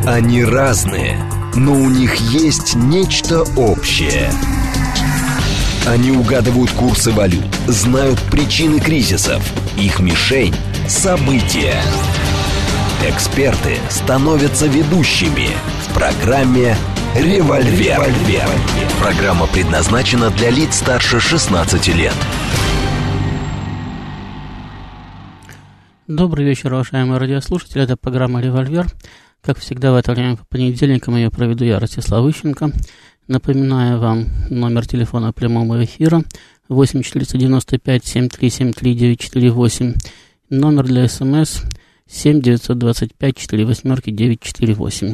Они разные, но у них есть нечто общее. Они угадывают курсы валют, знают причины кризисов. Их мишень – события. Эксперты становятся ведущими в программе «Револьвер». Программа предназначена для лиц старше 16 лет. Добрый вечер, уважаемые радиослушатели. Это программа «Револьвер». Как всегда, в это время по понедельникам ее проведу я, Ростислав Ищенко. Напоминаю вам номер телефона прямого эфира 8-495-7373-948. Номер для СМС 7-925-48-948.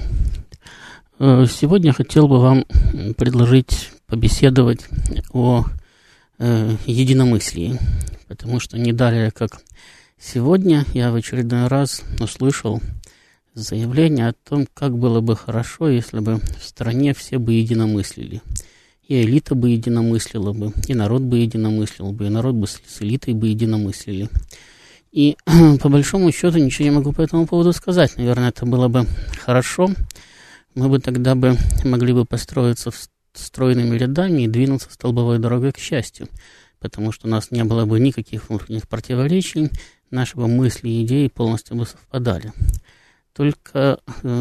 Сегодня хотел бы вам предложить побеседовать о единомыслии, потому что не далее, как сегодня, я в очередной раз услышал заявление о том, как было бы хорошо, если бы в стране все бы единомыслили. И элита бы единомыслила бы, и народ бы единомыслил бы, и народ бы с элитой бы единомыслили. И по большому счету ничего не могу по этому поводу сказать. Наверное, это было бы хорошо. Мы бы тогда бы могли бы построиться стройными рядами и двинуться столбовой дорогой к счастью, потому что у нас не было бы никаких внутренних противоречий, наши бы мысли и идеи полностью бы совпадали. Только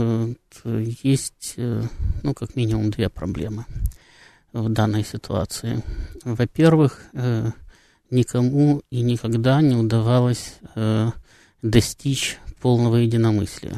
есть, как минимум, две проблемы в данной ситуации. Во-первых, никому и никогда не удавалось достичь полного единомыслия.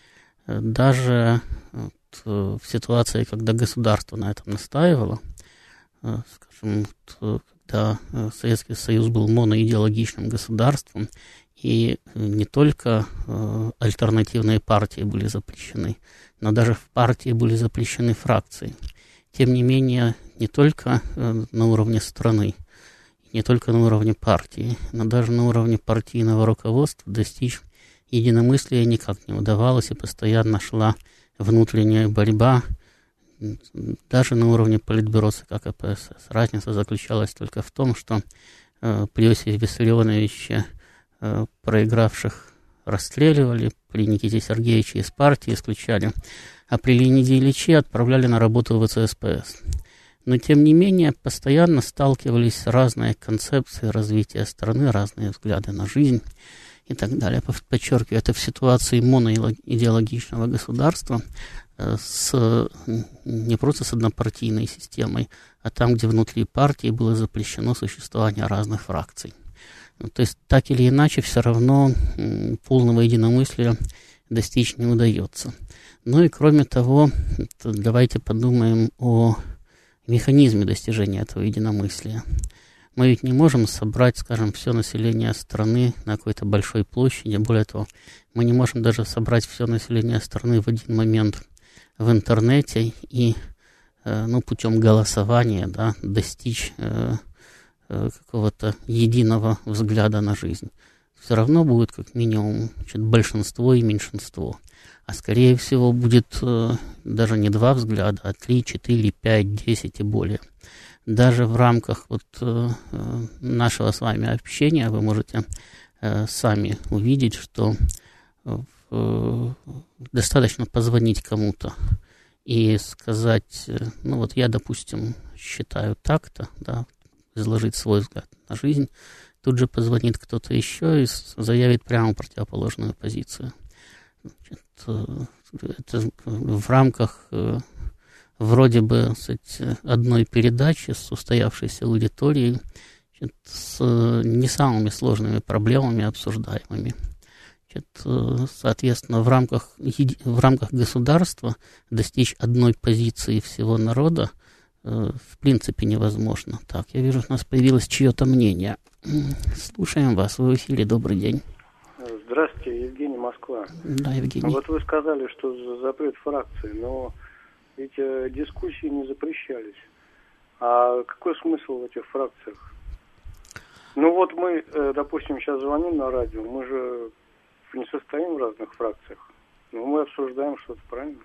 Даже в ситуации, когда государство на этом настаивало, скажем, когда Советский Союз был моноидеологичным государством, и не только альтернативные партии были запрещены, но даже в партии были запрещены фракции. Тем не менее, не только на уровне страны, не только на уровне партии, но даже на уровне партийного руководства достичь единомыслия никак не удавалось, и постоянно шла внутренняя борьба, даже на уровне политбюро ЦК КПСС. Разница заключалась только в том, что при Иосифе Виссарионовиче проигравших расстреливали, при Никите Сергеевиче из партии исключали, а при Леониде Ильиче отправляли на работу в ВЦСПС. Но, тем не менее, постоянно сталкивались разные концепции развития страны, разные взгляды на жизнь и так далее. Подчеркиваю, это в ситуации моноидеологичного государства не просто с однопартийной системой, а там, где внутри партии было запрещено существование разных фракций. То есть, так или иначе, все равно полного единомыслия достичь не удается. Ну и кроме того, давайте подумаем о механизме достижения этого единомыслия. Мы ведь не можем собрать, скажем, все население страны на какой-то большой площади. Более того, мы не можем даже собрать все население страны в один момент в интернете и путем голосования достичь какого-то единого взгляда на жизнь. Все равно будет как минимум большинство и меньшинство. А скорее всего будет даже не два взгляда, а 3, 4, 5, 10 и более. Даже в рамках нашего с вами общения вы можете сами увидеть, что достаточно позвонить кому-то и сказать, я, допустим, считаю так-то, изложить свой взгляд на жизнь, тут же позвонит кто-то еще и заявит прямо противоположную позицию. Это в рамках вроде бы одной передачи с устоявшейся аудиторией, с не самыми сложными проблемами обсуждаемыми. Соответственно, в рамках государства достичь одной позиции всего народа в принципе невозможно. Так, я вижу, у нас появилось чье-то мнение. Слушаем вас, вы в эфире, добрый день. Здравствуйте, Евгений, Москва. Да, Евгений. Вот вы сказали, что за запрет фракции, но ведь дискуссии не запрещались. А какой смысл в этих фракциях? Мы, допустим, сейчас звоним на радио, мы же не состоим в разных фракциях, но мы обсуждаем что-то, правильно?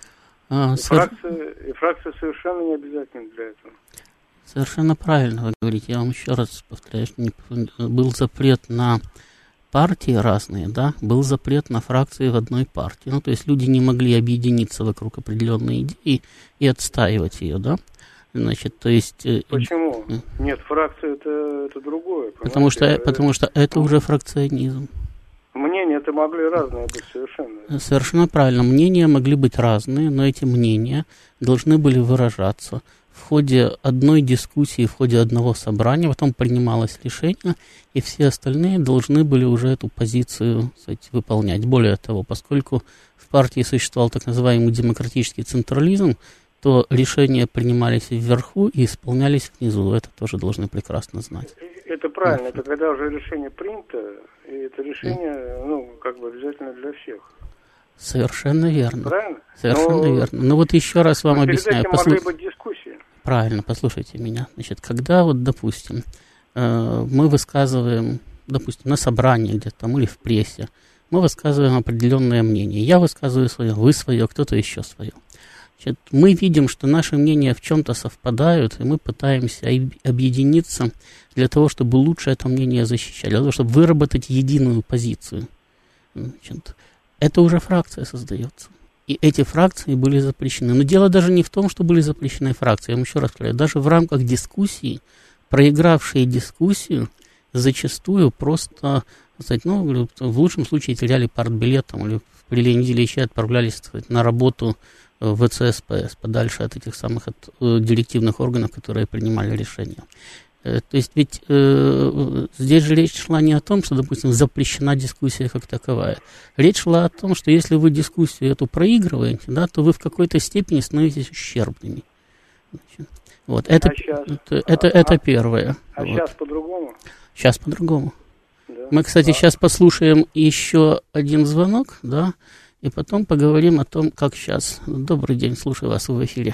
Фракции совершенно не обязательны для этого. Совершенно правильно вы говорите. Я вам еще раз повторяю, что был запрет на партии разные, да, был запрет на фракции в одной партии. Ну, то есть люди не могли объединиться вокруг определенной идеи и отстаивать ее, да. Значит, то есть... Почему? Нет, фракция это другое. Потому что это уже фракционизм. Мнения-то могли разные быть совершенно. Совершенно правильно. Мнения могли быть разные, но эти мнения должны были выражаться в ходе одной дискуссии, в ходе одного собрания, потом принималось решение, и все остальные должны были уже эту позицию, кстати, выполнять. Более того, поскольку в партии существовал так называемый демократический централизм, то решения принимались вверху и исполнялись внизу. Это тоже должны прекрасно знать. Это правильно. Это когда уже решение принято, и это решение, обязательно для всех. Совершенно верно. Правильно? Совершенно верно. Ну вот еще раз вам объясняю. Могли быть дискуссии. Правильно, послушайте меня. Значит, когда вот, допустим, мы высказываем, допустим, на собрании где-то там или в прессе, мы высказываем определенное мнение. Я высказываю свое, вы свое, кто-то еще свое. Значит, мы видим, что наши мнения в чем-то совпадают, и мы пытаемся объединиться для того, чтобы лучше это мнение защищать, для того, чтобы выработать единую позицию. Значит, это уже фракция создается. И эти фракции были запрещены. Но дело даже не в том, что были запрещены фракции. Я вам еще раз говорю, даже в рамках дискуссии, проигравшие дискуссию, зачастую просто, в лучшем случае теряли партбилет, или в пределе недели еще отправлялись, на работу в ВЦСПС, подальше от этих самых директивных органов, которые принимали решения. То есть ведь здесь же речь шла не о том, что, допустим, запрещена дискуссия как таковая. Речь шла о том, что если вы дискуссию эту проигрываете, да, то вы в какой-то степени становитесь ущербными. Значит, вот, это первое. А вот. Сейчас по-другому? Сейчас по-другому. Да. Мы, кстати, сейчас послушаем еще один звонок, да, и потом поговорим о том, как сейчас. Добрый день, слушаю вас, в эфире.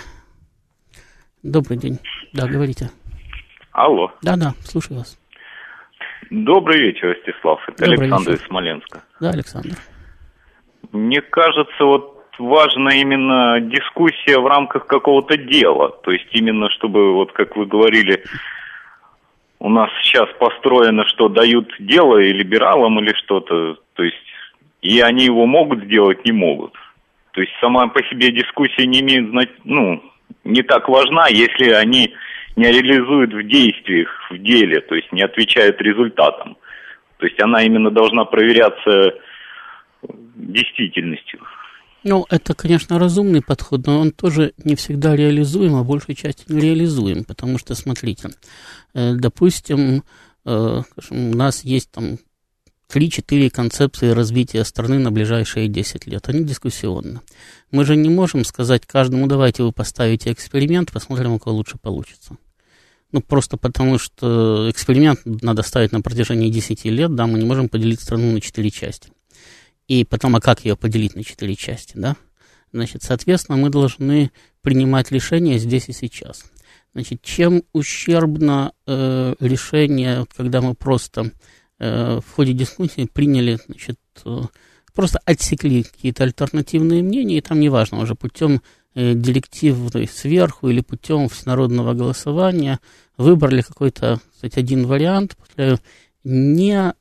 Добрый день. Да, говорите. Алло. Да, слушаю вас. Добрый вечер, Ростислав. Это Добрый Александр вечер. из Смоленска. Да, Александр. Мне кажется, важна именно дискуссия в рамках какого-то дела. То есть именно, чтобы, как вы говорили, у нас сейчас построено, что дают дело и либералам или что-то, то есть и они его могут сделать, не могут. То есть сама по себе дискуссия не имеет не так важна, если они не реализуют в действиях, в деле, то есть не отвечают результатам. То есть она именно должна проверяться действительностью. Это, конечно, разумный подход, но он тоже не всегда реализуем, а большей части не реализуем, потому что, смотрите, допустим, у нас есть там 3-4 концепции развития страны на ближайшие 10 лет. Они дискуссионны. Мы же не можем сказать каждому, давайте вы поставите эксперимент, посмотрим, у кого лучше получится. Просто потому, что эксперимент надо ставить на протяжении 10 лет, да, мы не можем поделить страну на 4 части. И потом, как ее поделить на 4 части, да? Значит, соответственно, мы должны принимать решения здесь и сейчас. Значит, чем ущербно решение, когда мы просто в ходе дискуссии приняли, просто отсекли какие-то альтернативные мнения, и там неважно уже путем директив сверху или путем всенародного голосования выбрали какой-то, один вариант, не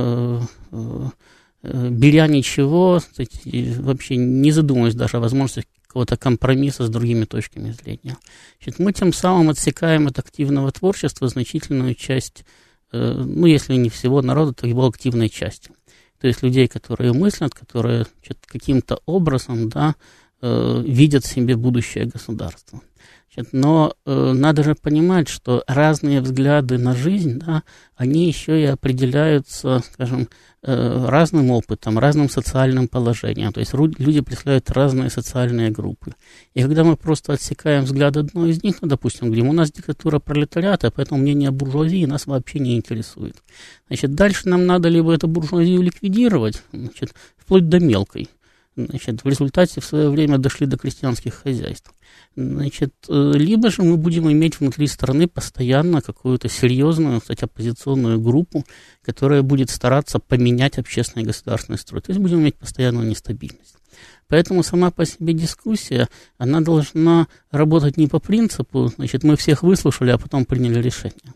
беря ничего, вообще не задумываясь даже о возможности какого-то компромисса с другими точками зрения. Значит, мы тем самым отсекаем от активного творчества значительную часть, если не всего народа, то его активной части. То есть людей, которые мыслят, которые каким-то образом, да, видят в себе будущее государства. Но надо же понимать, что разные взгляды на жизнь, да, они еще и определяются, скажем, разным опытом, разным социальным положением. То есть люди представляют разные социальные группы. И когда мы просто отсекаем взгляд одной из них, допустим, говорим, у нас диктатура пролетариата, поэтому мнение буржуазии нас вообще не интересует. Значит, дальше нам надо либо эту буржуазию ликвидировать, вплоть до мелкой. Значит, в результате в свое время дошли до крестьянских хозяйств. Значит, либо же мы будем иметь внутри страны постоянно какую-то серьезную, кстати, оппозиционную группу, которая будет стараться поменять общественный и государственный строй. То есть будем иметь постоянную нестабильность. Поэтому сама по себе дискуссия, она должна работать не по принципу, мы всех выслушали, а потом приняли решение.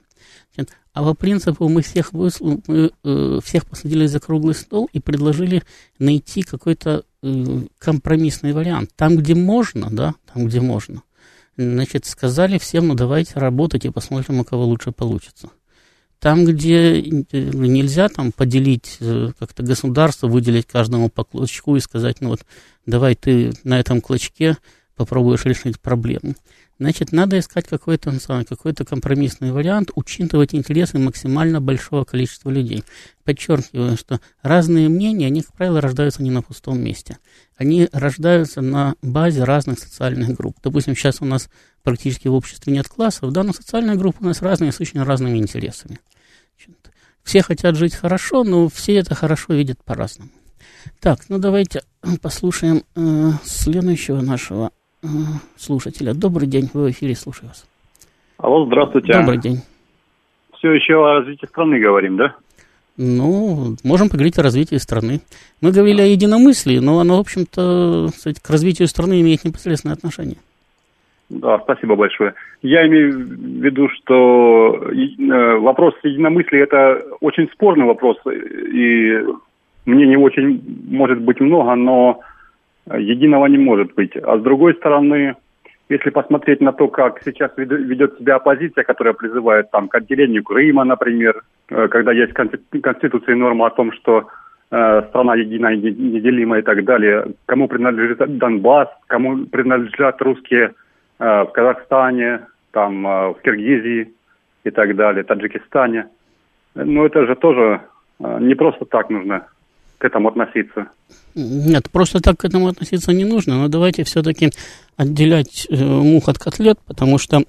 А по принципу мы всех посадили за круглый стол и предложили найти какой-то компромиссный вариант. Там, где можно, да, там, где можно. Значит, сказали всем, ну, давайте работать и посмотрим, у кого лучше получится. Там, где нельзя там поделить как-то государство, выделить каждому по клочку и сказать, ну вот, давай ты на этом клочке попробуешь решить проблему. Значит, надо искать какой-то компромиссный вариант, учитывать интересы максимально большого количества людей. Подчеркиваю, что разные мнения, они, как правило, рождаются не на пустом месте. Они рождаются на базе разных социальных групп. Допустим, сейчас у нас практически в обществе нет классов, да, но социальные группы у нас разные, с очень разными интересами. Все хотят жить хорошо, но все это хорошо видят по-разному. Так, ну давайте послушаем следующего нашего слушателя. Добрый день, вы в эфире, слушаю вас. Алло, здравствуйте. Добрый день. Все еще о развитии страны говорим, да? Ну, можем поговорить о развитии страны. Мы говорили о единомыслии, но оно, в общем-то, к развитию страны имеет непосредственное отношение. Да, спасибо большое. Я имею в виду, что вопрос единомыслия – это очень спорный вопрос, и мнений очень может быть много, но единого не может быть. А с другой стороны, если посмотреть на то, как сейчас ведет себя оппозиция, которая призывает там, к отделению Крыма, например, когда есть в Конституции норма о том, что страна единая, неделимая и так далее, кому принадлежит Донбасс, кому принадлежат русские в Казахстане, там, в Киргизии и так далее, Таджикистане. Ну, это же тоже не просто так нужно к этому относиться. Нет, просто так к этому относиться не нужно, но давайте все-таки отделять мух от котлет, потому что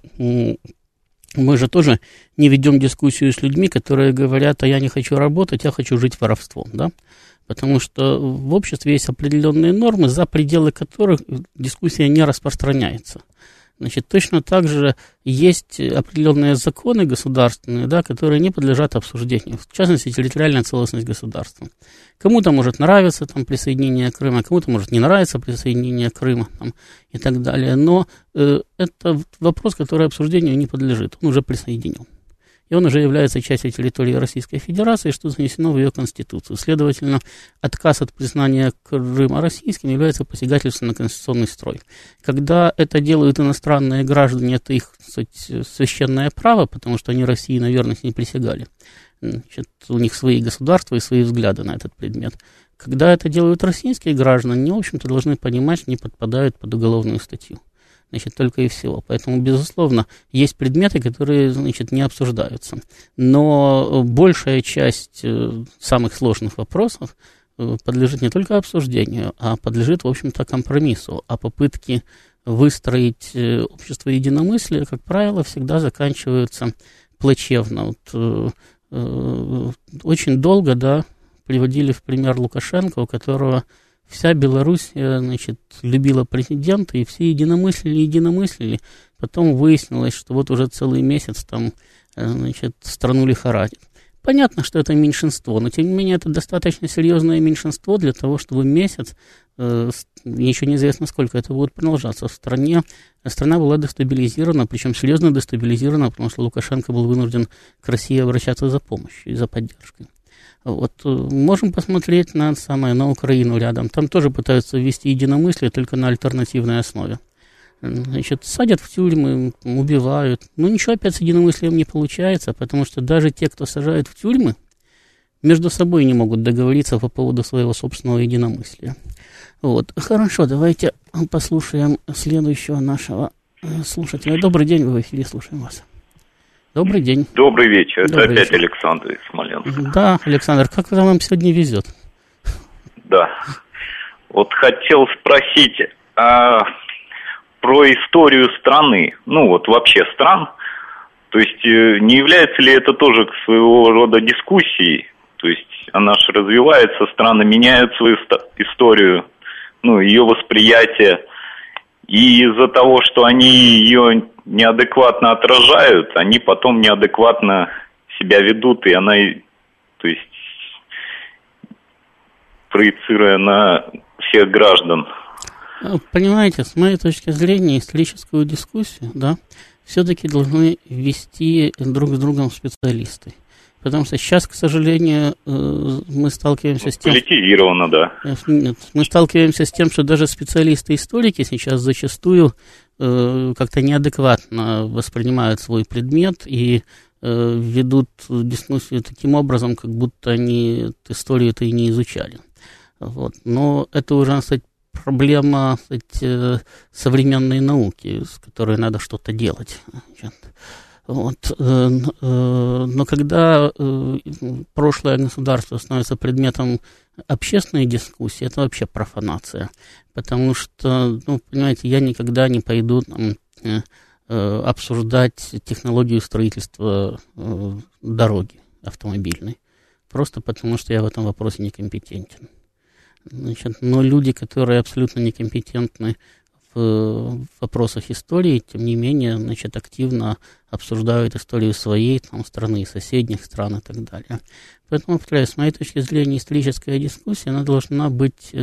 мы же тоже не ведем дискуссию с людьми, которые говорят, а я не хочу работать, я хочу жить воровством, да? Потому что в обществе есть определенные нормы, за пределы которых дискуссия не распространяется. Значит, точно так же есть определенные законы государственные, да, которые не подлежат обсуждению, в частности, территориальная целостность государства. Кому-то может нравиться там, присоединение Крыма, кому-то может не нравиться присоединение Крыма там, и так далее, но это вопрос, который обсуждению не подлежит, он уже присоединен. И он уже является частью территории Российской Федерации, что занесено в ее Конституцию. Следовательно, отказ от признания Крыма российским является посягательством на конституционный строй. Когда это делают иностранные граждане, это их, кстати, священное право, потому что они России на верность не присягали. Значит, у них свои государства и свои взгляды на этот предмет. Когда это делают российские граждане, они, в общем-то, должны понимать, что не подпадают под уголовную статью. Значит, только и всего. Поэтому, безусловно, есть предметы, которые, значит, не обсуждаются. Но большая часть самых сложных вопросов подлежит не только обсуждению, а подлежит, в общем-то, компромиссу. А попытки выстроить общество единомыслия, как правило, всегда заканчиваются плачевно. Вот, очень долго, да, приводили в пример Лукашенко, у которого вся Беларусь, значит, любила президента, и все единомыслили. Потом выяснилось, что вот уже целый месяц там, значит, страну лихорадит. Понятно, что это меньшинство, но тем не менее это достаточно серьезное меньшинство для того, чтобы месяц, еще неизвестно сколько это будет продолжаться, в стране. Страна была дестабилизирована, причем серьезно дестабилизирована, потому что Лукашенко был вынужден к России обращаться за помощью и за поддержкой. Вот, можем посмотреть на Украину рядом. Там тоже пытаются ввести единомыслие, только на альтернативной основе. Значит, садят в тюрьмы, убивают. Но ничего опять с единомыслием не получается, потому что даже те, кто сажают в тюрьмы, между собой не могут договориться по поводу своего собственного единомыслия. Вот. Хорошо, давайте послушаем следующего нашего слушателя. Добрый день, вы в эфире, слушаем вас. Добрый день. Добрый вечер. Это Добрый опять вечер. Александр из Смоленска. Да, Александр, как вам сегодня везет? Да. Вот хотел спросить про историю страны. Ну, вот вообще стран. То есть не является ли это тоже своего рода дискуссией? То есть она же развивается, страны меняют свою историю, ну, ее восприятие. И из-за того, что они ее неадекватно отражают, они потом неадекватно себя ведут, и она, то есть, проецируя на всех граждан. Понимаете, с моей точки зрения, историческую дискуссию, да, все-таки должны вести друг с другом специалисты. Потому что сейчас, к сожалению, мы сталкиваемся с тем... Политизировано, да. Нет, мы сталкиваемся с тем, что даже специалисты-историки сейчас зачастую как-то неадекватно воспринимают свой предмет и ведут дискуссию таким образом, как будто они историю-то и не изучали. Вот. Но это уже, кстати, проблема, кстати, современной науки, с которой надо что-то делать. Вот. Но когда прошлое государство становится предметом общественной дискуссии, это вообще профанация. Потому что, понимаете, я никогда не пойду обсуждать технологию строительства дороги автомобильной. Просто потому, что я в этом вопросе некомпетентен. Но люди, которые абсолютно некомпетентны в вопросах истории, тем не менее, активно обсуждают историю своей страны, соседних стран и так далее. Поэтому, повторяю, с моей точки зрения, историческая дискуссия, она должна быть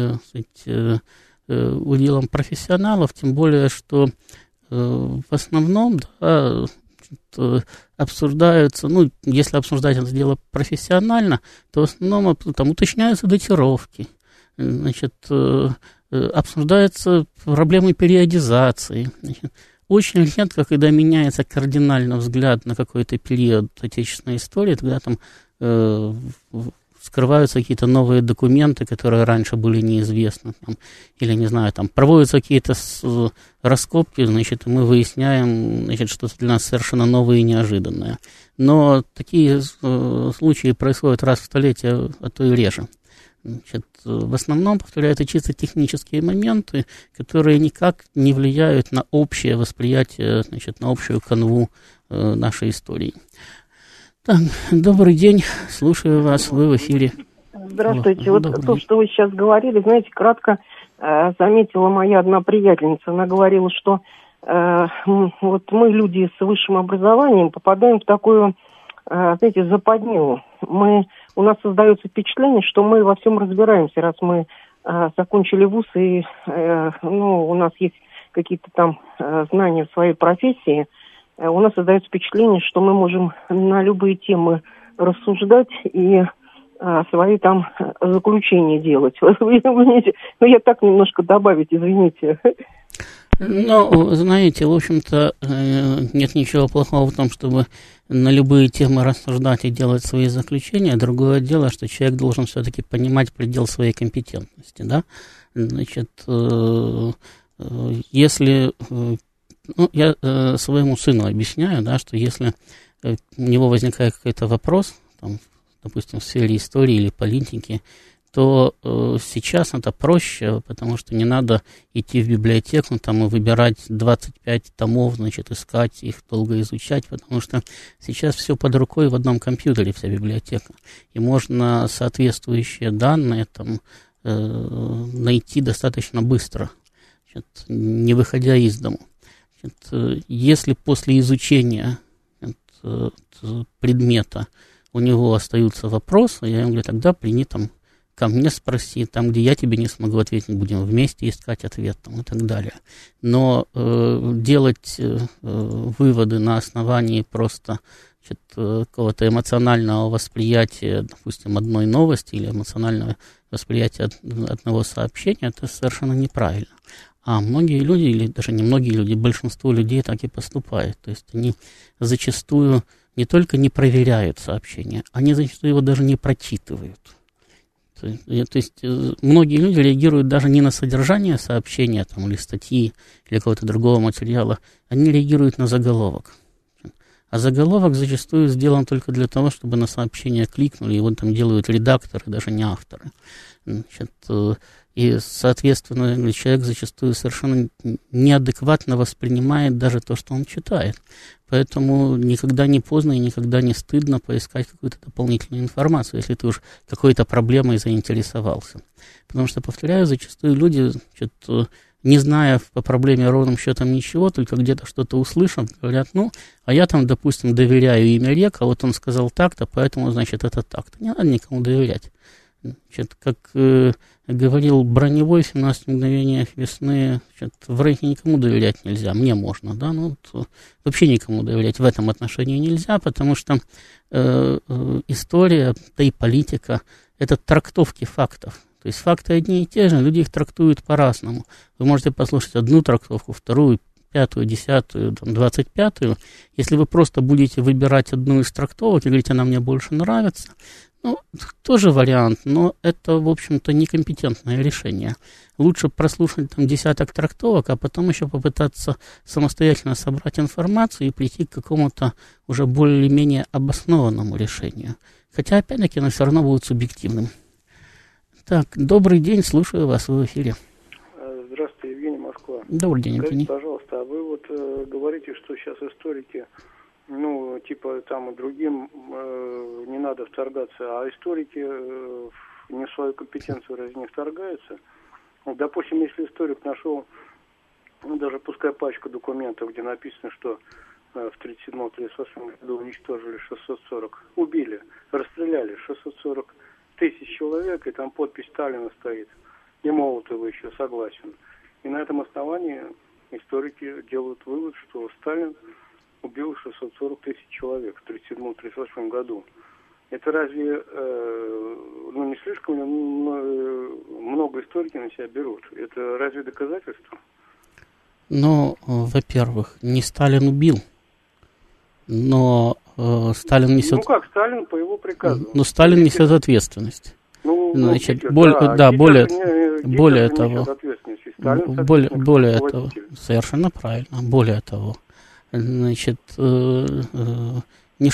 уделом профессионалов, тем более, что в основном обсуждаются, если обсуждать это дело профессионально, то в основном там уточняются датировки, обсуждаются проблемы периодизации. Очень редко, когда меняется кардинально взгляд на какой-то период отечественной истории, тогда там скрываются какие-то новые документы, которые раньше были неизвестны, или, не знаю, проводятся какие-то раскопки, и мы выясняем, что-то для нас совершенно новое и неожиданное. Но такие случаи происходят раз в столетие, а то и реже. В основном, повторяю, это чисто технические моменты, которые никак не влияют на общее восприятие, на общую канву нашей истории. Так, добрый день, слушаю вас, вы в эфире. Здравствуйте. Вот то, что вы сейчас говорили, знаете, кратко заметила моя одна приятельница. Она говорила, что вот мы, люди с высшим образованием, попадаем в такую, знаете, западню. У нас создается впечатление, что мы во всем разбираемся, раз мы закончили вуз, и у нас есть какие-то там знания в своей профессии. У нас создается впечатление, что мы можем на любые темы рассуждать и свои там заключения делать. Я так немножко добавить, извините. Знаете, в общем-то, нет ничего плохого в том, чтобы на любые темы рассуждать и делать свои заключения. Другое дело, что человек должен все-таки понимать предел своей компетентности, да? Если... я своему сыну объясняю, да, что если у него возникает какой-то вопрос, допустим, в сфере истории или политики, то сейчас это проще, потому что не надо идти в библиотеку и выбирать 25 томов, искать их, долго изучать, потому что сейчас все под рукой в одном компьютере, вся библиотека. И можно соответствующие данные найти достаточно быстро, не выходя из дому. Если после изучения предмета у него остаются вопросы, я ему говорю, тогда приди ко мне спроси, где я тебе не смогу ответить, будем вместе искать ответ и так далее. Но делать выводы на основании просто какого-то эмоционального восприятия, допустим, одной новости или эмоционального восприятия одного сообщения, это совершенно неправильно. А многие люди, или даже не многие люди, большинство людей так и поступают. То есть они зачастую не только не проверяют сообщение, они зачастую его даже не прочитывают. То есть многие люди реагируют даже не на содержание сообщения или статьи, или какого-то другого материала, они реагируют на заголовок. А заголовок зачастую сделан только для того, чтобы на сообщение кликнули, его делают редакторы, даже не авторы. И, соответственно, человек зачастую совершенно неадекватно воспринимает даже то, что он читает. Поэтому никогда не поздно и никогда не стыдно поискать какую-то дополнительную информацию, если ты уж какой-то проблемой заинтересовался. Потому что, повторяю, зачастую люди, не зная по проблеме ровным счетом ничего, только где-то что-то услышав, говорят, а я допустим, доверяю имя рек, а вот он сказал так-то, поэтому, это так-то. Не надо никому доверять. Как говорил Броневой в 17 мгновениях весны, в рейке никому доверять нельзя, мне можно, да, ну, вообще никому доверять в этом отношении нельзя, потому что история, да и политика – это трактовки фактов. То есть факты одни и те же, люди их трактуют по-разному. Вы можете послушать одну трактовку, вторую, 5-ю, 10-ю, 25-ю. Если вы просто будете выбирать одну из трактовок и говорить, она мне больше нравится, ну, тоже вариант, но это, в общем-то, некомпетентное решение. Лучше прослушать там десяток трактовок, а потом еще попытаться самостоятельно собрать информацию и прийти к какому-то уже более-менее обоснованному решению. Хотя, опять-таки, оно все равно будет субъективным. Так, добрый день, слушаю вас, вы в эфире. Здравствуйте, Евгений, Москва. Добрый день, Евгений. Скажите, пожалуйста, а вы вот говорите, что сейчас историки, ну, типа там другим не надо вторгаться, а историки не в свою компетенцию разве не вторгаются? Вот, допустим, если историк нашел, ну, даже пускай пачку документов, где написано, что в 1937-1938 году уничтожили 640, убили, расстреляли 640 тысяч человек, и там подпись Сталина стоит, и Молотова еще согласен. И на этом основании историки делают вывод, что Сталин убил 640 тысяч человек в 1937-1938 году. Это разве не слишком много историки на себя берут? Это разве доказательство? Ну, во-первых, не Сталин убил, но Сталин несет... Ну как, Сталин по его приказу. Но Сталин несет ответственность. Ну, значит, Гитлер, более того, совершенно правильно, более того, значит, не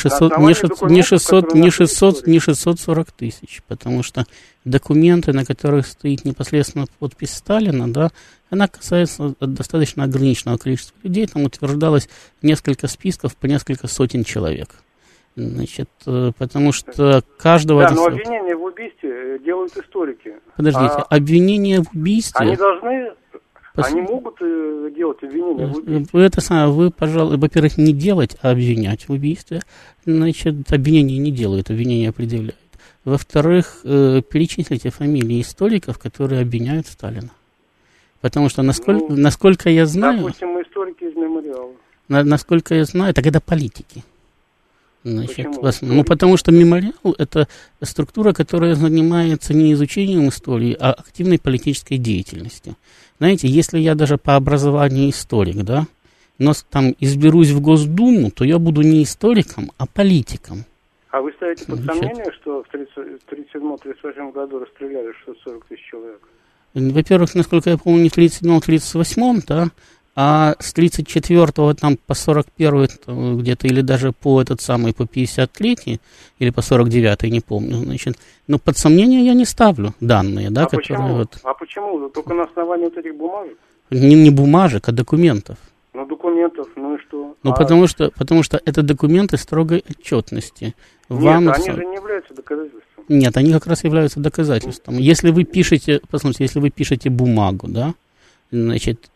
640 тысяч, потому что документы, на которых стоит непосредственно подпись Сталина, да, она касается достаточно ограниченного количества людей, там утверждалось несколько списков по несколько сотен человек. Значит, потому что каждого... Да, но обвинения в убийстве делают историки. Подождите, обвинения в убийстве... Они должны... Они могут делать обвинения в убийстве? Это самое, вы, пожалуй, во-первых, не делать, а обвинять в убийстве. Значит, обвинения не делают, обвинения предъявляют. Во-вторых, перечислите фамилии историков, которые обвиняют Сталина. Потому что, насколько я знаю... Допустим, историки из мемориала. Насколько я знаю, так это политики. Значит, потому что мемориал – это структура, которая занимается не изучением истории, а активной политической деятельностью. Знаете, если я даже по образованию историк, да, но там изберусь в Госдуму, то я буду не историком, а политиком. А вы ставите под сомнение, что в 1937-1938 году расстреляли 640 тысяч человек? Во-первых, насколько я помню, не в 1937-1938, да, а с 34-го там по 41-й где-то, или даже по этот самый, по 53-й, или по 49-й, не помню, значит. Но под сомнение я не ставлю данные, да, которые почему? вот... А почему? Только на основании вот этих бумажек? Не бумажек, а документов. Ну, документов, ну и что? Ну, потому что это документы строгой отчетности. Нет, они же не являются доказательством. Нет, они как раз являются доказательством. Если вы пишете, посмотрите, если вы пишете бумагу, да, значит,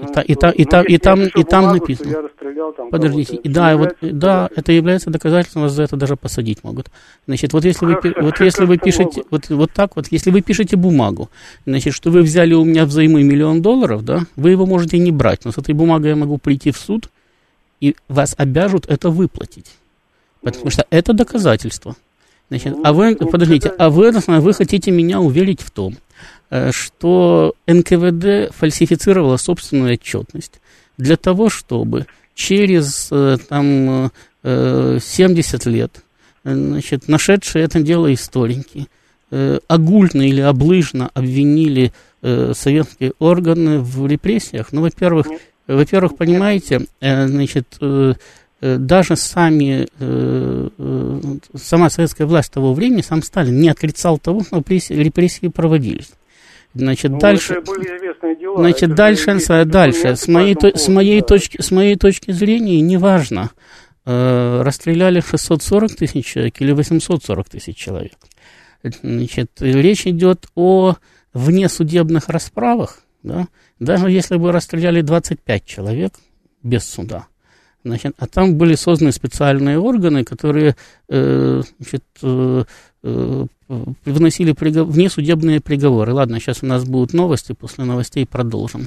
там написано. Подождите, это является доказательством, вас за это даже посадить могут. Значит, если вы пишете, если вы пишете бумагу, значит, что вы взяли у меня взаймы $1 миллион, да, вы его можете не брать, но с этой бумагой я могу прийти в суд, и вас обяжут это выплатить, потому что это доказательство. Значит, вы хотите меня уверить в том, что НКВД фальсифицировала собственную отчетность для того, чтобы через 70 лет, значит, нашедшие это дело историки огульно или облыжно обвинили советские органы в репрессиях. Ну, во-первых, понимаете, значит, даже сама советская власть того времени, сам Сталин не отрицал того, что репрессии проводились. Значит, дальше. Это были известные дела. Значит, дальше. С моей точки зрения, неважно, расстреляли 640 тысяч человек или 840 тысяч человек. Значит, речь идет о внесудебных расправах, да? Даже если бы расстреляли 25 человек без суда. Значит, а там были созданы специальные органы, которые выносили внесудебные приговоры. Ладно, сейчас у нас будут новости, после новостей продолжим.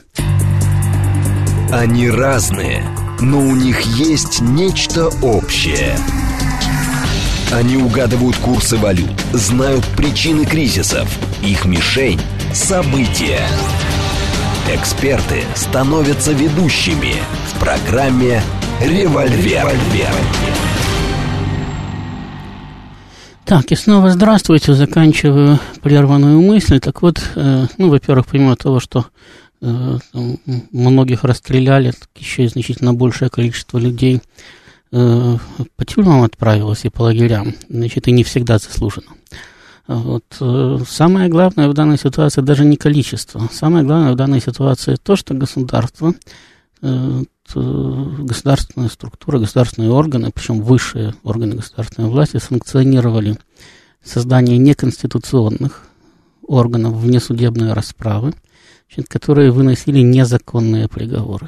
Они разные, но у них есть нечто общее. Они угадывают курсы валют, знают причины кризисов. Их мишень – события. Эксперты становятся ведущими в программе «Револьвер». Так, и снова здравствуйте. Заканчиваю прерванную мысль. Так вот, во-первых, помимо того, что многих расстреляли, еще и значительно большее количество людей по тюрьмам отправилось и по лагерям, значит, и не всегда заслуженно. Вот. Самое главное в данной ситуации даже не количество. Самое главное в данной ситуации то, что государство, государственная структура, государственные органы, причем высшие органы государственной власти, санкционировали создание неконституционных органов внесудебной расправы, которые выносили незаконные приговоры.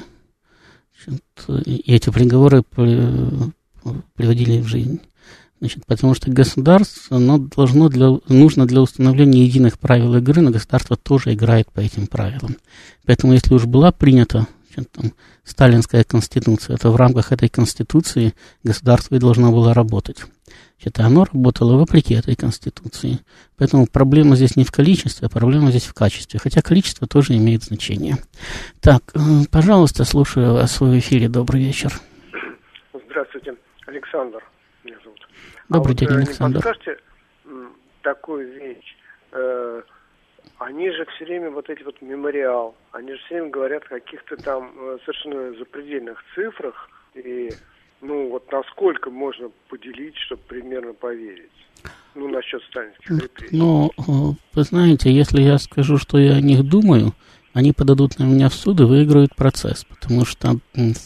И эти приговоры приводили в жизнь. Потому что государство нужно для установления единых правил игры, но государство тоже играет по этим правилам. Поэтому если уж была принята сталинская конституция, то в рамках этой конституции государство и должно было работать. Оно работало вопреки этой конституции. Поэтому проблема здесь не в количестве, а проблема здесь в качестве. Хотя количество тоже имеет значение. Так, пожалуйста, слушаю вас в эфире. Добрый вечер. Здравствуйте, Александр меня зовут. Добрый день, Александр. Не подскажете такую вещь? Они же все время, мемориал, они же все время говорят о каких-то там совершенно запредельных цифрах. И, насколько можно поделить, чтобы примерно поверить? Насчет сталинских репрессий. Вы знаете, если я скажу, что я о них думаю, они подадут на меня в суд и выиграют процесс. Потому что,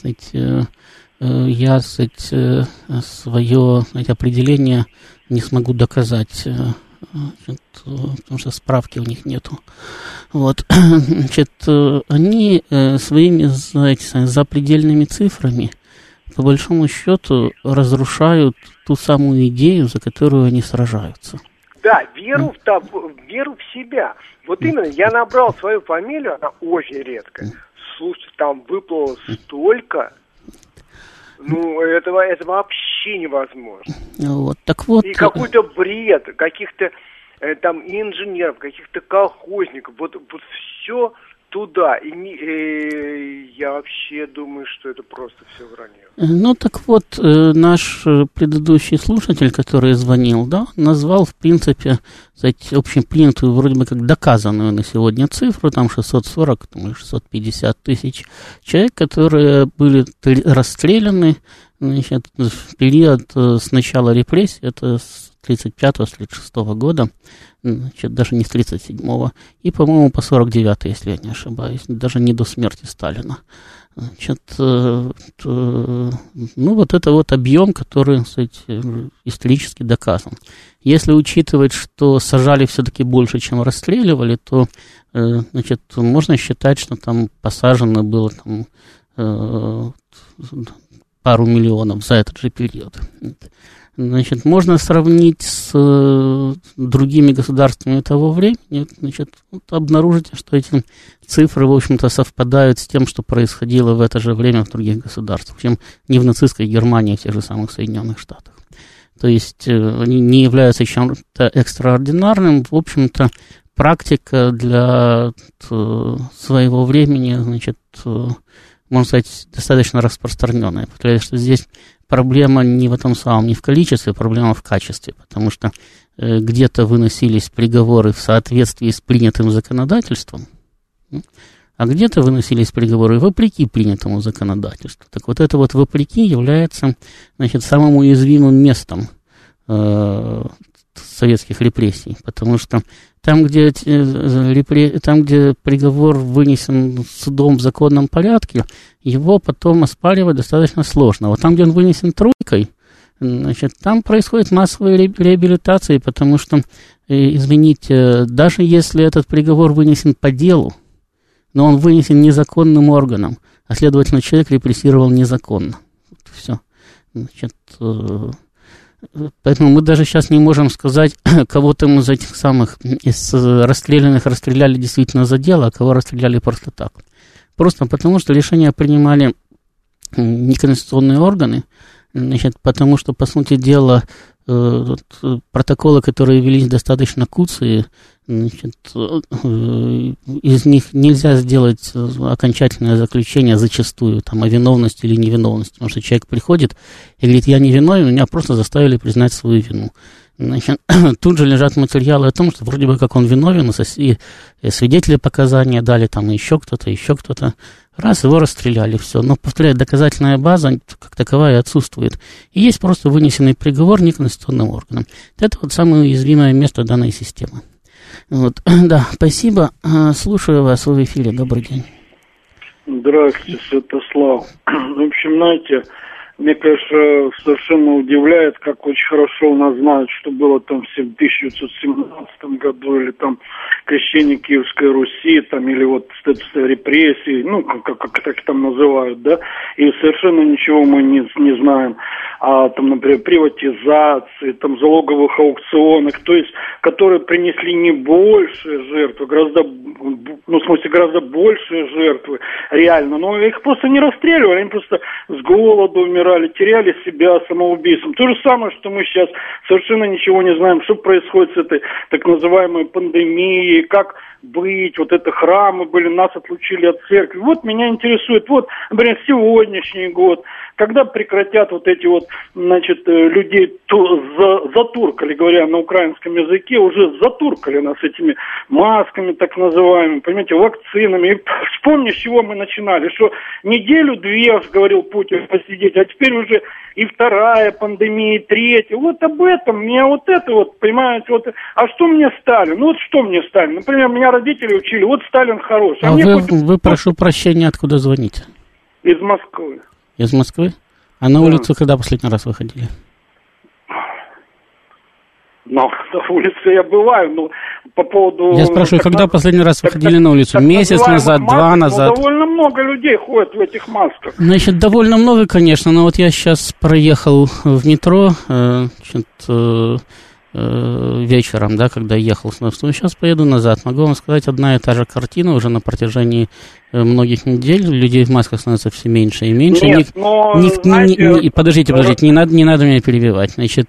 я, свое определение не смогу доказать, потому что справки у них нету. Вот. Они своими, запредельными цифрами, по большому счету, разрушают ту самую идею, за которую они сражаются. Да, веру в себя. Вот именно, я набрал свою фамилию, она очень редкая. Слушайте, там выплыло столько... это вообще невозможно. Вот, так вот... И какой-то бред, каких-то там инженеров, каких-то колхозников, вот все туда. И я вообще думаю, что это просто все вранье. Так вот, наш предыдущий слушатель, который звонил, назвал, в принципе, общепринятую, вроде бы как доказанную на сегодня цифру, там 640 или 650 тысяч человек, которые были расстреляны, в период с начала репрессий, это с 35-го, с 36-го года, даже не с 37-го, и, по-моему, по 49-й, если я не ошибаюсь, даже не до смерти Сталина. Это объем, который, исторически доказан. Если учитывать, что сажали все-таки больше, чем расстреливали, то, можно считать, что там посажено было пару миллионов за этот же период. Можно сравнить с другими государствами того времени, обнаружите, что эти цифры, в общем-то, совпадают с тем, что происходило в это же время в других государствах, чем не в нацистской Германии, а в тех же самых Соединенных Штатах. То есть они не являются чем-то экстраординарным, в общем-то, практика для своего времени, можно сказать, достаточно распространенная, потому что здесь проблема не в этом самом, не в количестве, проблема в качестве, потому что где-то выносились приговоры в соответствии с принятым законодательством, а где-то выносились приговоры вопреки принятому законодательству. Так вот это вопреки является, самым уязвимым местом советских репрессий, потому что там, где приговор вынесен судом в законном порядке, его потом оспаривать достаточно сложно. Вот там, где он вынесен тройкой, там происходит массовая реабилитация, потому что, извините, даже если этот приговор вынесен по делу, но он вынесен незаконным органом, а следовательно, человек репрессировал незаконно. Вот все. Поэтому мы даже сейчас не можем сказать, кого-то мы из этих самых, из расстрелянных расстреляли действительно за дело, а кого расстреляли просто так. Просто потому, что решения принимали неконституционные органы, значит, потому что, по сути дела, протоколы, которые велись достаточно куцые, значит, из них нельзя сделать окончательное заключение зачастую там, о виновности или невиновности, потому что человек приходит и говорит, я не виновен, меня просто заставили признать свою вину. Значит, тут же лежат материалы о том, что вроде бы как он виновен, и свидетели показания дали, там еще кто-то. Раз, его расстреляли, все. Но, повторяю, доказательная база как таковая отсутствует. И есть просто вынесенный приговор неконституционным органам. Это вот самое уязвимое место данной системы. Вот. Да, спасибо. Слушаю вас, вы в эфире. Добрый день. Здравствуйте, Святослав. В общем, знаете, мне, конечно, совершенно удивляет, как очень хорошо у нас знают, что было там в 1917 году, или там крещение Киевской Руси, там, или вот репрессии, ну, как так там называют, да, и совершенно ничего мы не знаем о, там, например, приватизации, там, залоговых аукционах, то есть, которые принесли не большие жертвы, гораздо большие жертвы, реально, но их просто не расстреливали, они просто с голоду умирали, теряли себя самоубийством. То же самое, что мы сейчас совершенно ничего не знаем, что происходит с этой так называемой пандемией, как быть, вот это храмы были, нас отлучили от церкви. Вот меня интересует, вот, например, сегодняшний год, когда прекратят вот эти вот, значит, людей затуркали, говоря на украинском языке, уже затуркали нас этими масками, так называемыми, понимаете, вакцинами. И вспомни, с чего мы начинали, что неделю-две, говорил Путин, посидеть, а теперь уже и вторая пандемия, и третья. Вот об этом, меня вот это вот, понимаете, вот, а что мне Сталин? Ну вот что мне Сталин? Например, меня родители учили, вот Сталин хороший. А вы, прошу прощения, откуда звоните? Из Москвы. Из Москвы? А на улицу когда последний раз выходили? Ну, на улице я бываю, но по поводу... Я спрашиваю, когда последний раз выходили на улицу? Месяц назад, два назад? Довольно много людей ходят в этих масках. Значит, довольно много, конечно, но вот я сейчас проехал в метро, вечером, да, когда ехал, сейчас поеду назад. Могу вам сказать, одна и та же картина уже на протяжении многих недель. Людей в масках становится все меньше и меньше. Нет, Подождите, не надо меня перебивать. Значит,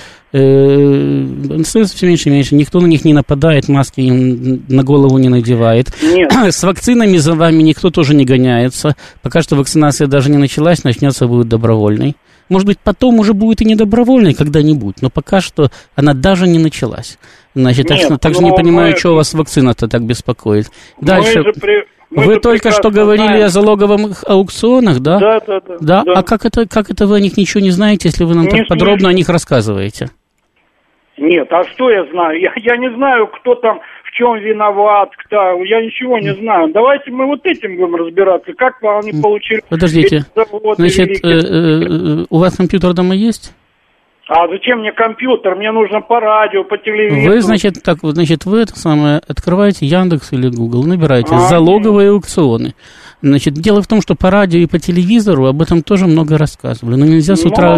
становится все меньше и меньше. Никто на них не нападает, маски им на голову не надевает. Нет. С вакцинами за вами никто тоже не гоняется. Пока что вакцинация даже не началась, начнется будет добровольной. Может быть, потом уже будет и не добровольной когда-нибудь, но пока что она даже не началась. Значит, также не понимаю, что вас вакцина-то так беспокоит. Дальше. Вы только что говорили о залоговых аукционах, да? Да. А как это вы о них ничего не знаете, если вы нам так подробно о них рассказываете? Нет, а что я знаю? Я не знаю, кто там, в чем виноват, кто. Я ничего не знаю. Давайте мы вот этим будем разбираться. Как они получили... Подождите. Значит, у вас компьютер дома есть? А зачем мне компьютер? Мне нужно по радио, по телевизору. Вы это самое открываете Яндекс или Google, набираете залоговые аукционы. Значит, дело в том, что по радио и по телевизору об этом тоже много рассказывали. Но нельзя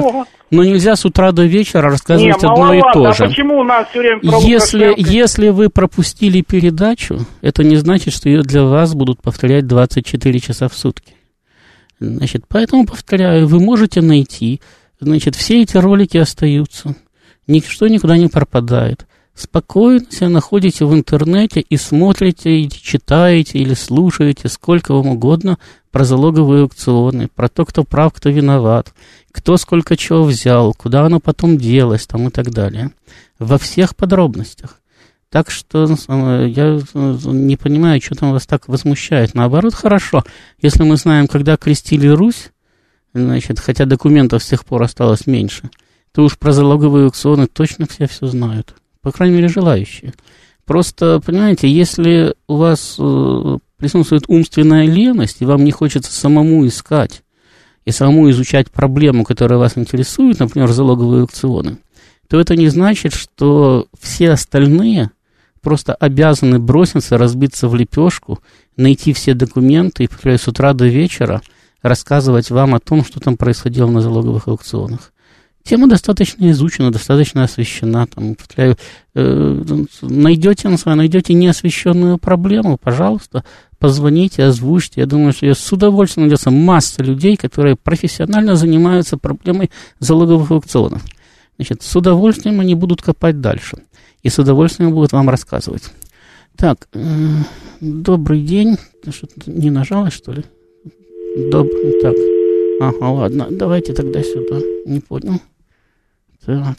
с утра до вечера рассказывать одно и то же. А почему у нас все время если вы пропустили передачу, это не значит, что ее для вас будут повторять 24 часа в сутки. Значит, поэтому, повторяю, вы можете найти, значит, все эти ролики остаются. Ничто никуда не пропадает. Спокойно себя находите в интернете и смотрите, и читаете, или слушаете сколько вам угодно про залоговые аукционы, про то, кто прав, кто виноват, кто сколько чего взял, куда оно потом делось, там и так далее. Во всех подробностях. Так что я не понимаю, что там вас так возмущает. Наоборот, хорошо, если мы знаем, когда крестили Русь, значит, хотя документов с тех пор осталось меньше, то уж про залоговые аукционы точно все знают. По крайней мере, желающие. Просто, понимаете, если у вас присутствует умственная леность, и вам не хочется самому искать и самому изучать проблему, которая вас интересует, например, залоговые аукционы, то это не значит, что все остальные просто обязаны броситься, разбиться в лепешку, найти все документы и, повторяю, с утра до вечера рассказывать вам о том, что там происходило на залоговых аукционах. Тема достаточно изучена, достаточно освещена. Там, найдете неосвещенную проблему, пожалуйста, позвоните, озвучьте. Я думаю, что с удовольствием найдется масса людей, которые профессионально занимаются проблемой залоговых аукционов. Значит, с удовольствием они будут копать дальше. И с удовольствием будут вам рассказывать. Так, добрый день. Что-то не нажалось, что ли? Так. Ага, ладно. Давайте тогда сюда. Не понял. Так.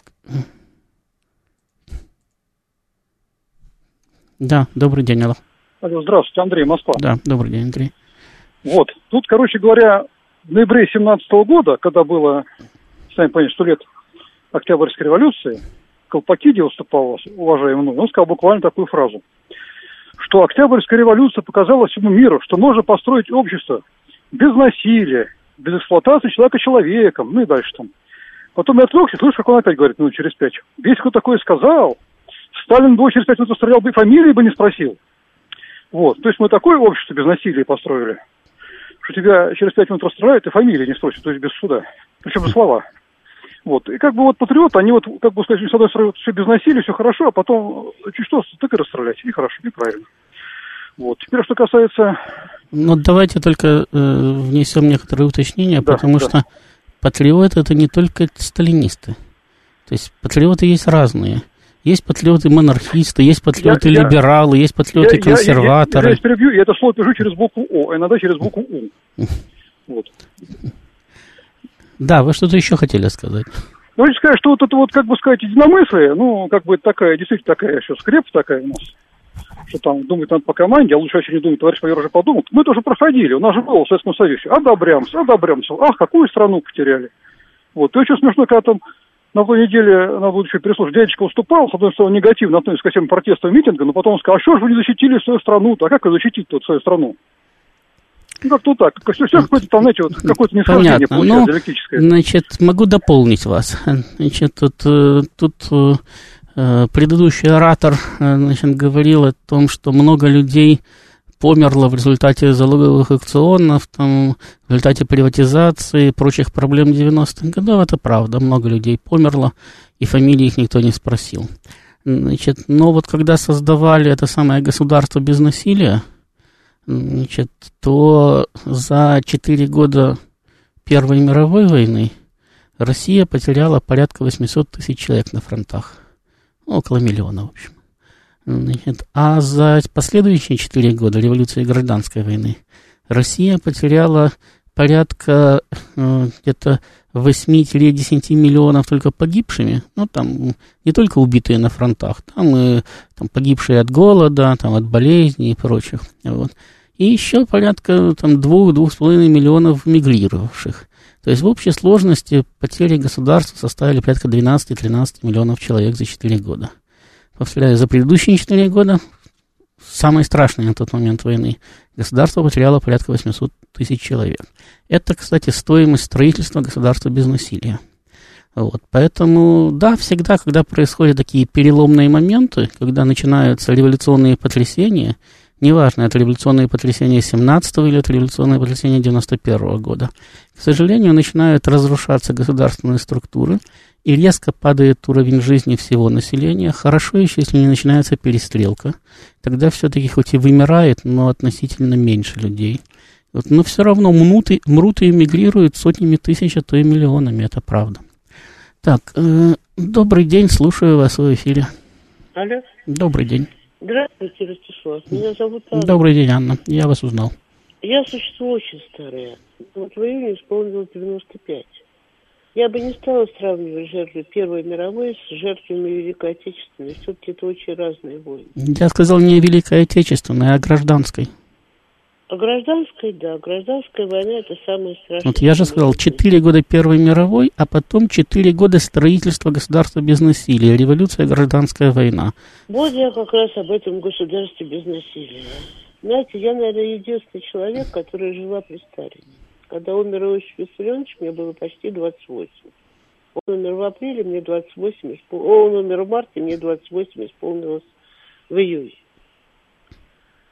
Да, добрый день, алло. Алло, здравствуйте, Андрей, Москва. Да, добрый день, Андрей. Вот, тут, короче говоря, в ноябре 2017 года, когда было, сами понимаете, 100 лет Октябрьской революции, Колпакиди выступал, уважаемый мной, он сказал буквально такую фразу, что Октябрьская революция показала всему миру, что можно построить общество без насилия, без эксплуатации человека человеком, ну и дальше там. Потом я отвлекся, слышу, как он опять говорит, минут через 5. Если кто такое сказал, Сталин бы через 5 минут расстрелял бы и фамилии бы не спросил. Вот, то есть мы такое общество без насилия построили, что тебя через 5 минут расстреляют и фамилии не спросят, то есть без суда. Причем без слова. Вот, и как бы вот патриоты, они вот, как бы сказать, с одной стороны, все без насилия, все хорошо, а потом чуть что, так и расстрелять, и хорошо, и правильно. Вот, теперь что касается... Ну, давайте только внесем некоторые уточнения, да, потому что патриоты — это не только сталинисты. То есть патриоты есть разные. Есть патриоты-монархисты, есть патриоты-либералы, есть патриоты-консерваторы. Я перебью, я это слово пишу через букву О, а иногда через букву У. Вот. Да, вы что-то еще хотели сказать? Ну, хочу сказать, что вот это вот, как бы сказать, единомыслие, ну, как бы такая, действительно такая еще скрепа такая у нас, что там думать надо по команде, а лучше вообще не думать, товарищ майор уже подумал. Мы тоже проходили, у нас же было в Советском Союзе. Одобрямся. Ах, какую страну потеряли. Вот, и очень смешно, когда там на той неделе, надо будет еще переслушать, дядечка выступал, с одной стороны, негативно относится ко всем протестам митинга, но потом он сказал, а что же вы не защитили свою страну-то, а как вы защитить-то свою страну? Ну, как-то так, все какое-то там, знаете, вот какое-то несхождение получается, диалектическое. Значит, могу дополнить вас. Значит, тут предыдущий оратор, значит, говорил о том, что много людей померло в результате залоговых аукционов, там, в результате приватизации и прочих проблем 90-х годов. Это правда, много людей померло, и фамилии их никто не спросил. Значит, но вот когда создавали это самое государство без насилия, значит, то за 4 года Первой мировой войны Россия потеряла порядка 800 тысяч человек на фронтах. Около миллиона, в общем. Значит, а за последующие 4 года революции и гражданской войны Россия потеряла порядка где-то 8-10 миллионов только погибшими. Ну, там не только убитые на фронтах, там и там, погибшие от голода, там, от болезней и прочих. Вот. И еще порядка там, 2-2,5 миллионов мигрировавших. То есть в общей сложности потери государства составили порядка 12-13 миллионов человек за 4 года. Повторяю, за предыдущие 4 года, самый страшный на тот момент войны, государство потеряло порядка 800 тысяч человек. Это, кстати, стоимость строительства государства без насилия. Вот. Поэтому, да, всегда, когда происходят такие переломные моменты, когда начинаются революционные потрясения, неважно, это революционные потрясения 17-го или это революционные потрясения 91-го года, к сожалению, начинают разрушаться государственные структуры, и резко падает уровень жизни всего населения. Хорошо еще, если не начинается перестрелка. Тогда все-таки хоть и вымирает, но относительно меньше людей. Вот, но все равно мрут и эмигрируют сотнями тысяч, а то и миллионами, это правда. Так, добрый день, слушаю вас в эфире. Алло. Добрый день. Здравствуйте, Ростислав. Меня зовут Анна. Добрый день, Анна. Я вас узнал. Я существо очень старое. Вот в июне исполнилось 95. Я бы не стала сравнивать жертвы Первой мировой с жертвами Великой Отечественной. Все-таки это очень разные войны. Я сказал не Великой Отечественной, а гражданской. А гражданской, да. Гражданская война – это самое страшное. Вот я же сказал, 4 года Первой мировой, а потом 4 года строительства государства без насилия. Революция, гражданская война. Вот я как раз об этом государстве без насилия. Знаете, я, наверное, единственный человек, который жила при Сталине. Когда умер Иосиф Виссарионович, мне было почти 28. Он умер в апреле, мне 28 исполнилось. Он умер в марте, мне 28 исполнилось в июне.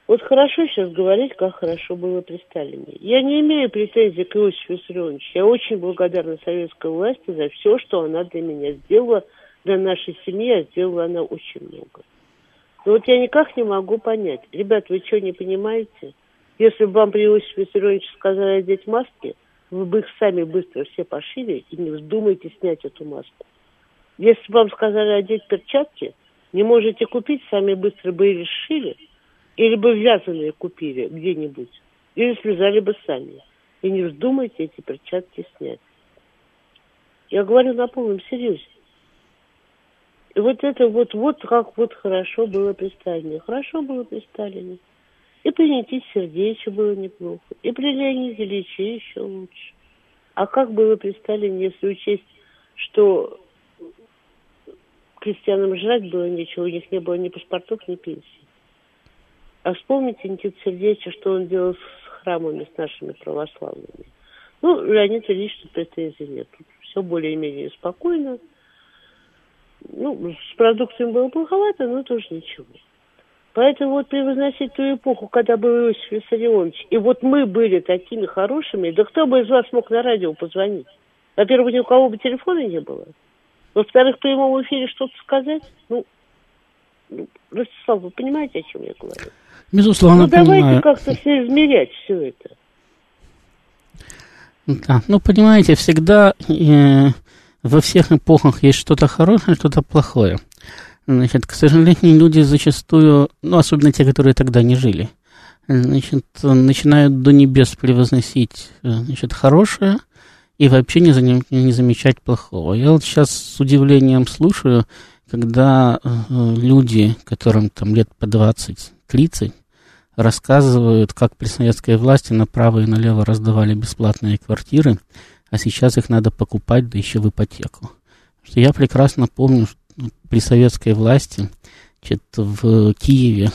Вот хорошо сейчас говорить, как хорошо было при Сталине. Я не имею претензий к Иосифу Виссарионовичу. Я очень благодарна советской власти за все, что она для меня сделала, для нашей семьи, а сделала она очень много. Но вот я никак не могу понять. Ребят, вы что, не понимаете? Если бы вам при Иосифе Виссарионовиче сказали одеть маски, вы бы их сами быстро все пошили и не вздумайте снять эту маску. Если бы вам сказали одеть перчатки, не можете купить, сами быстро бы или сшили, или бы вязаные купили где-нибудь, или связали бы сами. И не вздумайте эти перчатки снять. Я говорю на полном серьезе. И вот это вот как вот хорошо было при Сталине. Хорошо было при Сталине. И при Никите Сергеевиче было неплохо. И при Леониде Ильиче еще лучше. А как было при Сталине, если учесть, что крестьянам жрать было нечего, у них не было ни паспортов, ни пенсий. А вспомните Никита Сергеевича, что он делал с храмами, с нашими православными. Ну, Леонид Ильич, тут претензий нет. Тут все более-менее спокойно. Ну, с продукцией было плоховато, но тоже ничего. Поэтому вот превозносить ту эпоху, когда был Иосиф Виссарионович, и вот мы были такими хорошими, да кто бы из вас мог на радио позвонить? Во-первых, ни у кого бы телефона не было. Во-вторых, в прямом эфире что-то сказать? Ну, Ростислав, вы понимаете, о чем я говорю? Безусловно, давайте понимаю. как-то все измерять все это. Да, понимаете, всегда во всех эпохах есть что-то хорошее, что-то плохое. Значит, к сожалению, люди зачастую, особенно те, которые тогда не жили, начинают до небес превозносить, хорошее и вообще не замечать плохого. Я вот сейчас с удивлением слушаю, когда люди, которым там лет по 20-30, рассказывают, как при советской власти направо и налево раздавали бесплатные квартиры, а сейчас их надо покупать, да еще в ипотеку. Что я прекрасно помню, что при советской власти в Киеве,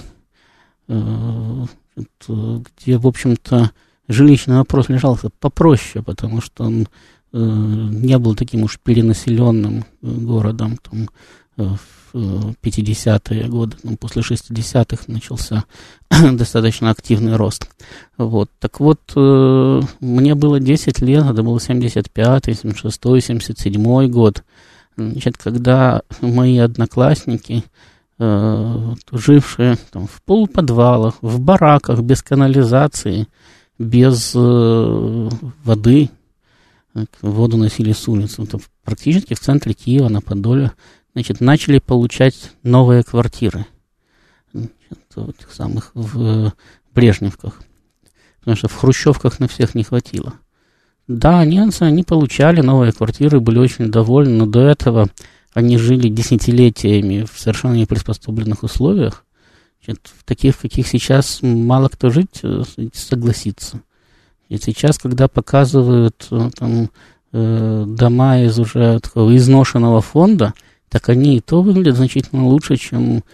где, в общем-то, жилищный вопрос лежал попроще, потому что он не был таким уж перенаселенным городом, там, в 50-е годы, после 60-х начался достаточно активный рост. Вот. Так вот, мне было 10 лет, это был 75-й, 76-й, 77-й год. Значит, когда мои одноклассники, жившие там, в полуподвалах, в бараках, без канализации, без воды, воду носили с улицы, практически в центре Киева, на Подоле, значит, начали получать новые квартиры, этих самых в Брежневках, потому что в хрущевках на всех не хватило. Да, немцы, они получали новые квартиры, были очень довольны, но до этого они жили десятилетиями в совершенно неприспособленных условиях, в таких, в каких сейчас мало кто жить согласится. И сейчас, когда показывают там, дома из уже такого изношенного фонда, так они и то выглядят значительно лучше, чем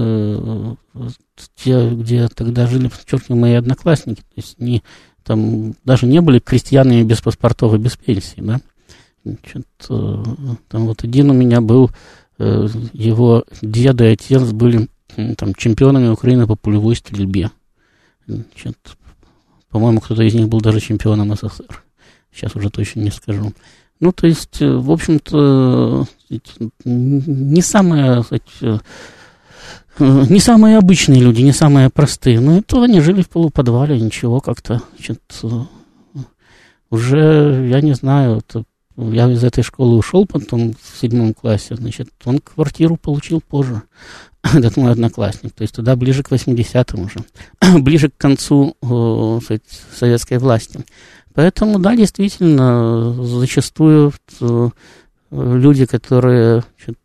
те, где тогда жили, подчеркиваю, мои одноклассники. То есть они там даже не были крестьянами без паспортов и без пенсии, да. Значит, там вот один у меня был, его дед и отец были там чемпионами Украины по пулевой стрельбе. Значит, по-моему, кто-то из них был даже чемпионом СССР. Сейчас уже точно не скажу. То есть, в общем-то, не самые обычные люди, не самые простые. Но это они жили в полуподвале, ничего как-то. Значит, уже, я не знаю, я из этой школы ушел потом в 7 классе, значит, он квартиру получил позже, этот мой одноклассник. То есть туда ближе к 80-м уже, ближе к концу советской власти. Поэтому, да, действительно, зачастую люди, которые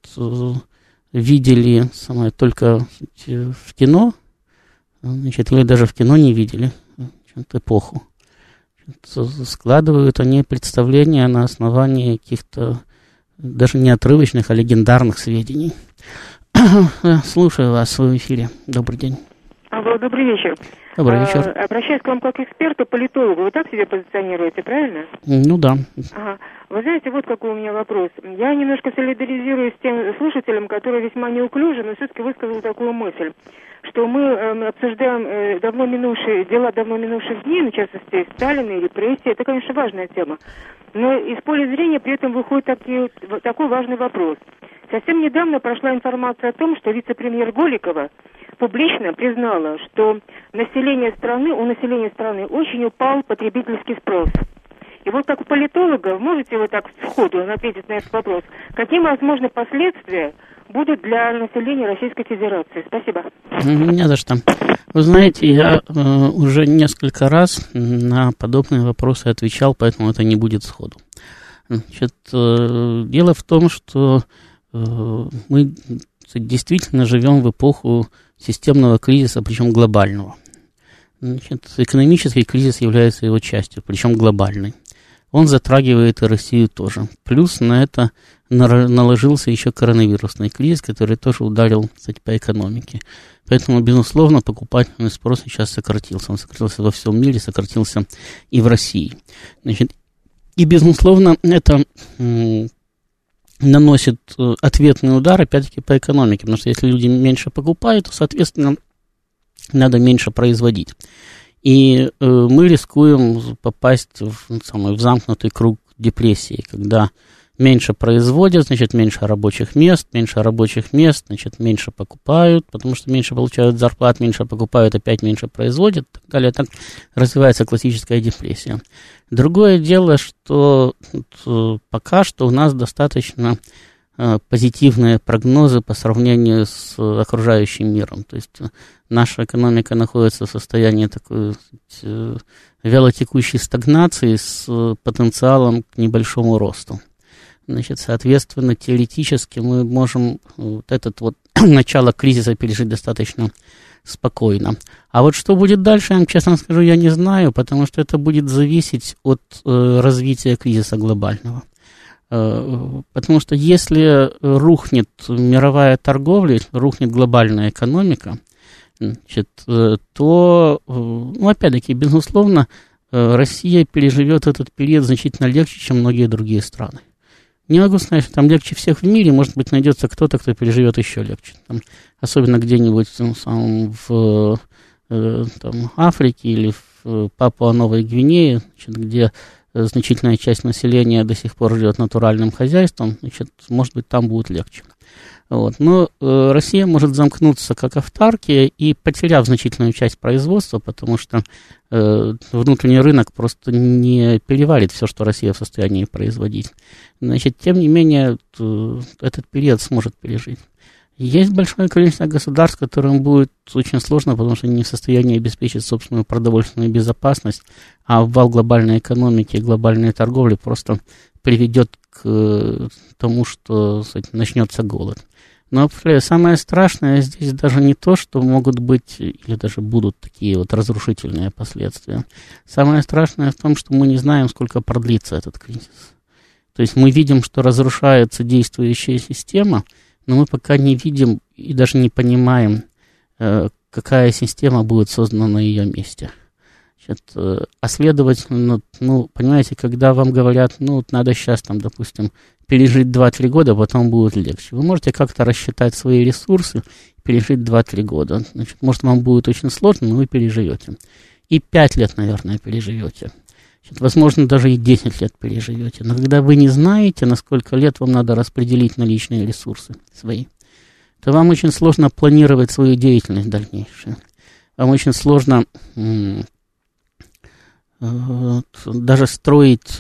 видели только в кино, значит, или даже в кино не видели эпоху, складывают они представления на основании каких-то даже не отрывочных, а легендарных сведений. Слушаю вас в эфире. Добрый день. Алло, добрый вечер. Добрый вечер. Обращаюсь к вам как эксперту, политологу. Вы так себя позиционируете, правильно? Ну да. Ага. Вы знаете, вот какой у меня вопрос. Я немножко солидаризируюсь с тем слушателем, который весьма неуклюже, но все-таки высказал такую мысль, что мы обсуждаем давно минувшие дней, в частности, Сталина и репрессии. Это, конечно, важная тема. Но из поля зрения при этом выходит такой важный вопрос. Совсем недавно прошла информация о том, что вице-премьер Голикова публично признала, что у населения страны очень упал потребительский спрос. И вот как политолога, можете вы так сходу ответить на этот вопрос, какие возможны последствия будут для населения Российской Федерации? Спасибо. Не за что. Вы знаете, я уже несколько раз на подобные вопросы отвечал, поэтому это не будет сходу. Значит, дело в том, что мы действительно живем в эпоху системного кризиса, причем глобального. Значит, экономический кризис является его частью, причем глобальной. Он затрагивает и Россию тоже. Плюс на это наложился еще коронавирусный кризис, который тоже ударил, кстати, по экономике. Поэтому, безусловно, покупательный спрос сейчас сократился. Он сократился во всем мире, сократился и в России. Значит, и, безусловно, это наносит ответный удар, опять-таки, по экономике. Потому что если люди меньше покупают, то, соответственно, надо меньше производить. И мы рискуем попасть в замкнутый круг депрессии, когда меньше производят, значит, меньше рабочих мест, значит, меньше покупают, потому что меньше получают зарплат, меньше покупают, опять меньше производят, и так далее. Так развивается классическая депрессия. Другое дело, что пока что у нас достаточно позитивные прогнозы по сравнению с окружающим миром. То есть наша экономика находится в состоянии такой вялотекущей стагнации с потенциалом к небольшому росту. Значит, соответственно, теоретически мы можем вот этот вот начало кризиса пережить достаточно спокойно. А вот что будет дальше, я вам честно скажу, я не знаю, потому что это будет зависеть от развития кризиса глобального. Потому что если рухнет мировая торговля, рухнет глобальная экономика, значит, то, опять-таки, безусловно, Россия переживет этот период значительно легче, чем многие другие страны. Не могу сказать, что там легче всех в мире, может быть, найдется кто-то, кто переживет еще легче. Там, особенно где-нибудь в Африке или в Папуа-Новой Гвинее, значит, где значительная часть населения до сих пор живет натуральным хозяйством, значит, может быть, там будет легче. Вот. Но Россия может замкнуться как автаркия и потеряв значительную часть производства, потому что внутренний рынок просто не переварит все, что Россия в состоянии производить. Значит, тем не менее, этот период сможет пережить. Есть большое количество государств, которым будет очень сложно, потому что они не в состоянии обеспечить собственную продовольственную безопасность, а обвал глобальной экономики и глобальной торговли просто приведет к тому, что, кстати, начнется голод. Но самое страшное здесь даже не то, что могут быть или даже будут такие вот разрушительные последствия. Самое страшное в том, что мы не знаем, сколько продлится этот кризис. То есть мы видим, что разрушается действующая система, но мы пока не видим и даже не понимаем, какая система будет создана на ее месте. Значит, а следовательно, понимаете, когда вам говорят, надо сейчас, допустим, пережить 2-3 года, потом будет легче. Вы можете как-то рассчитать свои ресурсы, пережить 2-3 года. Значит, может, вам будет очень сложно, но вы переживете. И 5 лет, наверное, переживете. Значит, возможно, даже и 10 лет переживете. Но когда вы не знаете, на сколько лет вам надо распределить наличные ресурсы свои, то вам очень сложно планировать свою деятельность дальнейшую. Вам очень сложно даже строить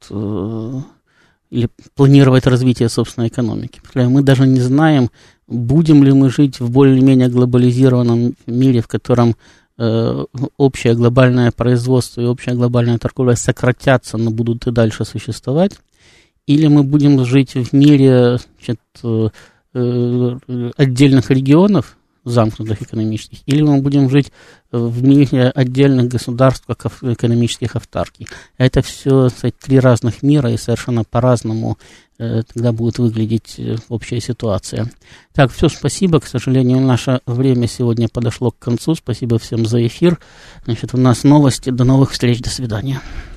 или планировать развитие собственной экономики. Мы даже не знаем, будем ли мы жить в более-менее глобализированном мире, в котором общее глобальное производство и общая глобальная торговля сократятся, но будут и дальше существовать, или мы будем жить в мире отдельных регионов, замкнутых экономических, или мы будем жить в мире отдельных государств, как экономических автаркий. Это все, кстати, три разных мира, и совершенно по-разному тогда будет выглядеть общая ситуация. Так, все, спасибо. К сожалению, наше время сегодня подошло к концу. Спасибо всем за эфир. Значит, у нас новости. До новых встреч. До свидания.